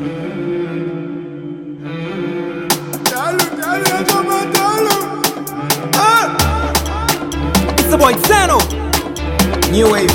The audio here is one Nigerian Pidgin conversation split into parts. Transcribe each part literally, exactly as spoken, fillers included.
It's the boy Zeno. New wave.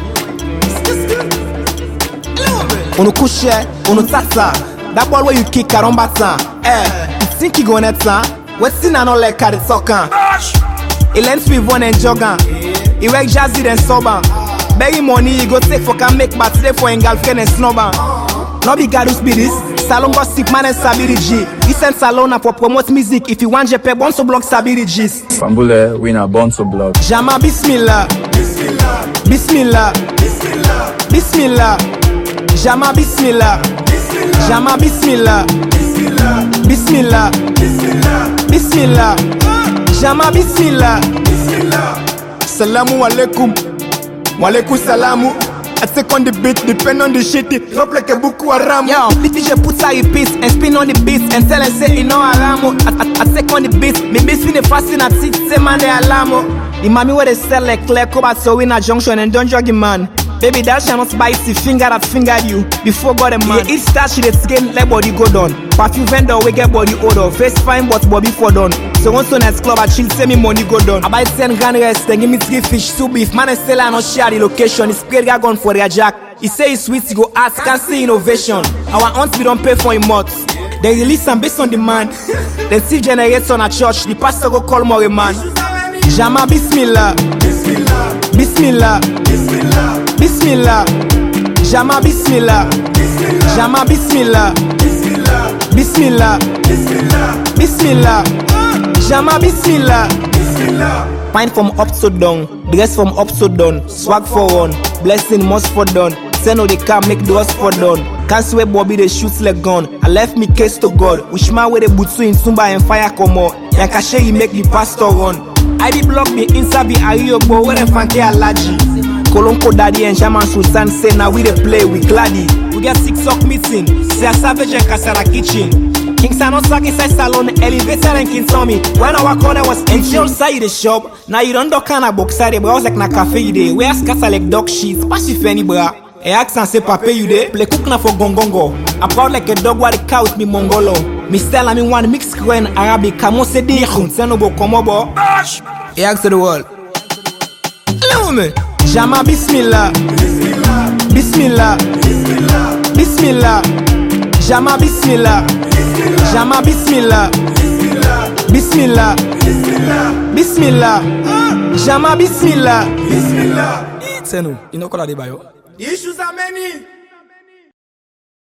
Ono kushe, ono tata. That ball where you kick karambata. Eh, you think you gonna ta? What's in no like carry sokan? He lends me one and jogger. He work jazzy then sober. Begging money, he go take for can make but today for en girlfriend and snobber. No be gadus be this. Salon gossip man and Sabiri G. He send Salon for promote music. If you want Jepe, bon so block Sabiri G's. Fambule winner born to block. Jama Bismillah. Bismillah. Bismillah. Bismillah. Jama Bismillah. Jama Bismillah. Bismillah. Bismillah. Jama Bismillah. Salamu alaikum. Walaikum salamu. I take on the beat, depend on the shit, drop like a buku haram. Yo, the D J puts out your piece and spin on the beats and tell and say, you know alamo. I, I, I take on the beats, me beats in the fasting at six, say man, they alamo. The mommy where they sell like clear cover, so in a junction and don't jog man. Baby, that shall not spicy, finger that fingered you before God a man. Yeah, each start she let's game let body go down. Perfume vendor, we get body odor. Face fine, but Bobby for done. So once on next club, I chill, say me money go down. I buy ten grand rest, then give me three fish, soup beef. Man, I sell and not share the location. It's great guy gone for their jack. He say it's sweet, he go ask, can't see innovation. Our aunts, we don't pay for him much. They release some based on demand. Then see generates on a church. The pastor go call more a man. Jama Bismillah. Bismillah. Bismillah. Jama Bismillah. Jama Bismillah. Bismillah. Bismillah. Jama Bismillah. Pine from up to down, dress from up to down, swag for one, blessing must for done. Send all the car make doors for done. Can't swear Bobby they shoot like gun. I left me case to God. Wish man with the butsu in Sumba and fire come out. Like a share he make the pastor run. I be block me inside be Ario but where the fanke allergy. Kolonko daddy and Shaman Sultan say now we dey play with Gladdy. We get six o'clock meeting. Say a savage and Kasara kitchen. King Sanos back inside salon, elevator and King Tommy. When our corner was empty outside the shop. Now you don't do kind of box side, but I was like na cafe day. Where scatter like dog shit. Pass you any bra. I ask and say papa you there. Play cook na for gongongo. I proud like a dog while the cow with me mongolo. Me style I mean one mix Korean Arabic. Kamo se di khun sanobo komobo. I ask the world. Hello me. Jama Bismillah. Bismillah. Bismillah. Jama Bismillah. Jama Bismillah. Bismillah. Bismillah. Jama Bismillah. Zeno, you know what I do, bayo? The issues are many.